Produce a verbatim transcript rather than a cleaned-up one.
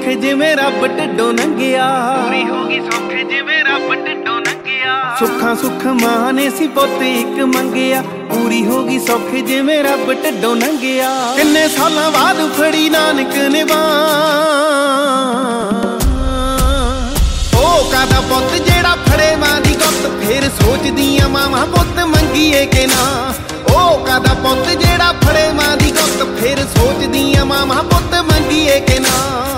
ਸੌਖੇ ਜਿਵੇਂ ਰੱਬ ਢਿੱਡੋਂ ਲੰਘਿਆ, ਪੂਰੀ ਹੋ ਗਈ ਸੌਖੇ ਜਿਵੇਂ ਰੱਬ ਢਿੱਡੋਂ ਲੰਘਿਆ। ਸੁੱਖਾਂ ਸੁੱਖ ਮਾਂ ਨੇ ਸੀ ਪੁੱਤ ਇੱਕ ਮੰਗਿਆ, ਪੂਰੀ ਹੋ ਗਈ ਸੌਖੇ ਜਿਵੇਂ ਰੱਬ ਢਿੱਡੋਂ ਲੰਘਿਆ। ਕਿੰਨੇ ਸਾਲਾਂ ਬਾਅਦ ਫੜੀ ਨਾਨਕ ਨੇ ਬਾਂਹ, ਉਹ ਕਾਦਾ ਪੁੱਤ ਜਿਹੜਾ ਫੜੇ ਮਾਂ ਦੀ ਗੁੱਤ, ਫੇਰ ਸੋਚਦੀਆਂ ਮਾਵਾਂ ਪੁੱਤ ਮੰਗੀਏ ਕਿ ਨਾ। ਉਹ ਕਾਦਾ ਪੁੱਤ ਜਿਹੜਾ ਫੜੇ ਮਾਂ ਦੀ ਗੁੱਤ, ਫੇਰ ਸੋਚਦੀਆਂ ਮਾਵਾਂ ਪੁੱਤ ਮੰਗੀਏ ਕਿ ਨਾ।